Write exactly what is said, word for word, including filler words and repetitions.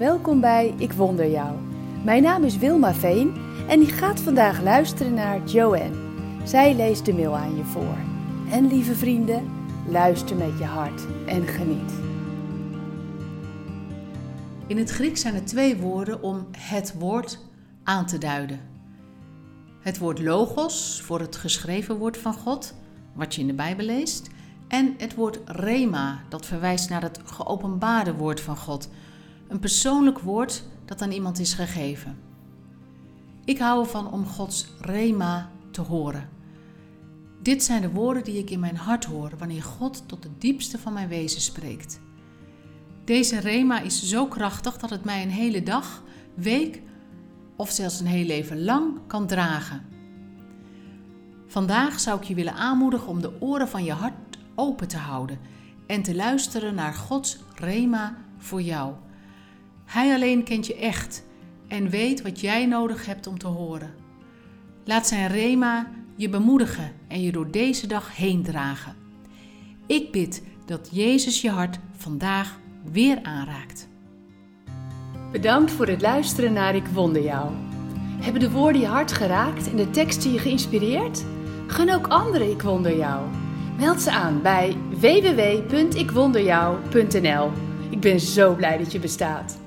Welkom bij Ik Wonder Jou. Mijn naam is Wilma Veen en ik ga vandaag luisteren naar Joanne. Zij leest de mail aan je voor. En lieve vrienden, luister met je hart en geniet. In het Grieks zijn er twee woorden om het woord aan te duiden. Het woord logos voor het geschreven woord van God, wat je in de Bijbel leest, en het woord rema, dat verwijst naar het geopenbaarde woord van God. Een persoonlijk woord dat aan iemand is gegeven. Ik hou ervan om Gods rema te horen. Dit zijn de woorden die ik in mijn hart hoor wanneer God tot het diepste van mijn wezen spreekt. Deze rema is zo krachtig dat het mij een hele dag, week of zelfs een heel leven lang kan dragen. Vandaag zou ik je willen aanmoedigen om de oren van je hart open te houden en te luisteren naar Gods rema voor jou. Hij alleen kent je echt en weet wat jij nodig hebt om te horen. Laat zijn rema je bemoedigen en je door deze dag heen dragen. Ik bid dat Jezus je hart vandaag weer aanraakt. Bedankt voor het luisteren naar Ik Wonder Jou. Hebben de woorden je hart geraakt en de teksten je geïnspireerd? Gun ook anderen Ik Wonder Jou. Meld ze aan bij w w w punt ik wonder jou punt n l. Ik ben zo blij dat je bestaat.